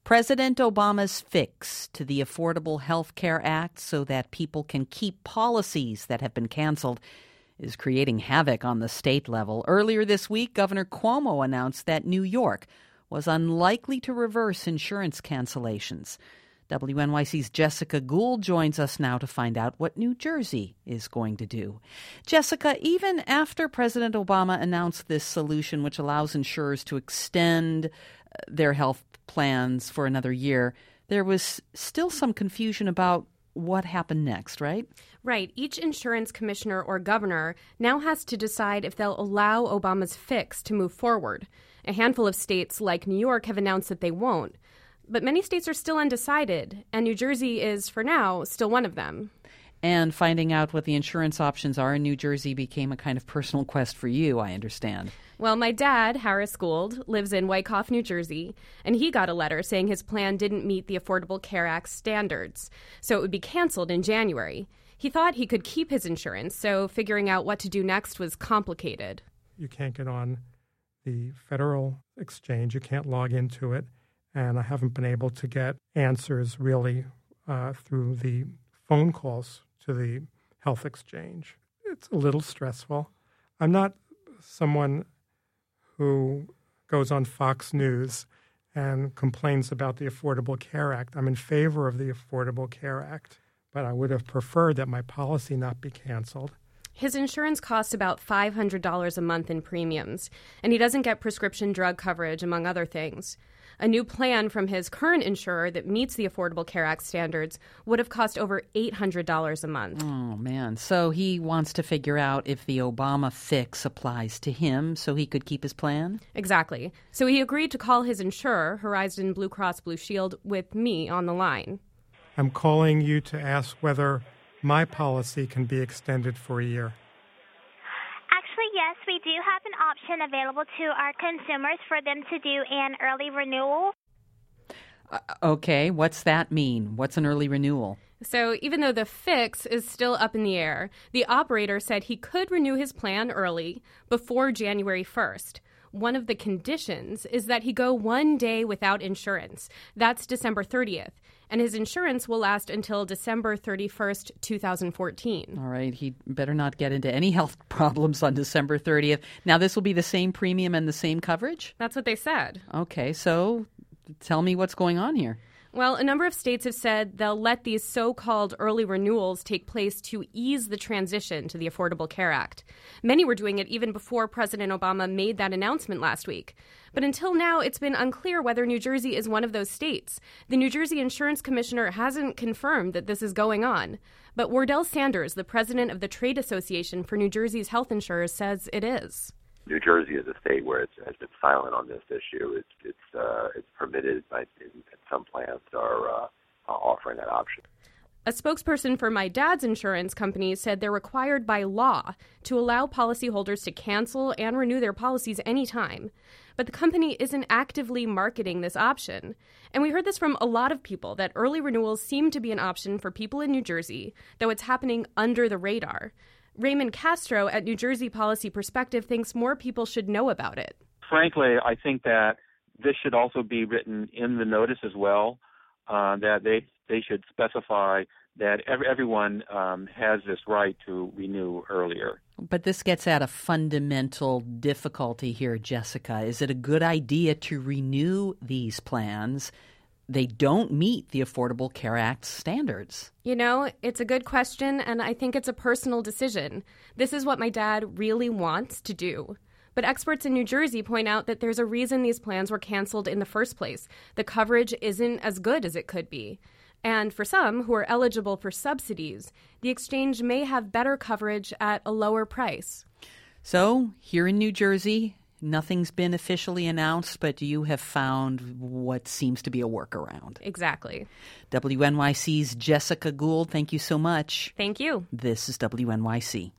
President Obama's fix to the Affordable Health Care Act so that people can keep policies that have been canceled is creating havoc on the state level. Earlier this week, Governor Cuomo announced that New York was unlikely to reverse insurance cancellations. WNYC's Jessica Gould joins us now to find out what New Jersey is going to do. Jessica, even after President Obama announced this solution, which allows insurers to extend their health plans for another year, there was still some confusion about what happened next, right? Right. Each insurance commissioner or governor now has to decide if they'll allow Obama's fix to move forward. A handful of states, like New York, have announced that they won't. But many states are still undecided, and New Jersey is, for now, still one of them. And finding out what the insurance options are in New Jersey became a kind of personal quest for you, I understand. Well, my dad, Harris Gould, lives in Wyckoff, New Jersey, and he got a letter saying his plan didn't meet the Affordable Care Act standards, so it would be canceled in January. He thought he could keep his insurance, so figuring out what to do next was complicated. You can't get on the federal exchange. You can't log into it, and I haven't been able to get answers really through the phone calls to the health exchange. It's a little stressful. I'm not someone who goes on Fox News and complains about the Affordable Care Act. I'm in favor of the Affordable Care Act, but I would have preferred that my policy not be canceled. His insurance costs about $500 a month in premiums, and he doesn't get prescription drug coverage, among other things. A new plan from his current insurer that meets the Affordable Care Act standards would have cost over $800 a month. Oh, man. So he wants to figure out if the Obama fix applies to him so he could keep his plan? Exactly. So he agreed to call his insurer, Horizon Blue Cross Blue Shield, with me on the line. I'm calling you to ask whether my policy can be extended for a year. Yes, we do have an option available to our consumers for them to do an early renewal. Okay, what's that mean? What's an early renewal? So even though the fix is still up in the air, the operator said he could renew his plan early before January 1st. One of the conditions is that he go 1 day without insurance. That's December 30th. And his insurance will last until December 31st, 2014. All right. He better not get into any health problems on December 30th. Now, this will be the same premium and the same coverage? That's what they said. Okay. So tell me what's going on here. Well, a number of states have said they'll let these so-called early renewals take place to ease the transition to the Affordable Care Act. Many were doing it even before President Obama made that announcement last week. But until now, it's been unclear whether New Jersey is one of those states. The New Jersey Insurance Commissioner hasn't confirmed that this is going on. But Wardell Sanders, the president of the Trade Association for New Jersey's health insurers, says it is. New Jersey is a state where it has been silent on this issue. It's permitted, but some plans are offering that option. A spokesperson for my dad's insurance company said they're required by law to allow policyholders to cancel and renew their policies anytime. But the company isn't actively marketing this option. And we heard this from a lot of people, that early renewals seem to be an option for people in New Jersey, though it's happening under the radar. Raymond Castro at New Jersey Policy Perspective thinks more people should know about it. Frankly, I think that this should also be written in the notice as well, that they should specify that everyone has this right to renew earlier. But this gets at a fundamental difficulty here, Jessica. Is it a good idea to renew these plans? They don't meet the Affordable Care Act standards. You know, it's a good question, and I think it's a personal decision. This is what my dad really wants to do. But experts in New Jersey point out that there's a reason these plans were canceled in the first place. The coverage isn't as good as it could be. And for some who are eligible for subsidies, the exchange may have better coverage at a lower price. So, here in New Jersey, nothing's been officially announced, but you have found what seems to be a workaround. Exactly. WNYC's Jessica Gould, thank you so much. Thank you. This is WNYC.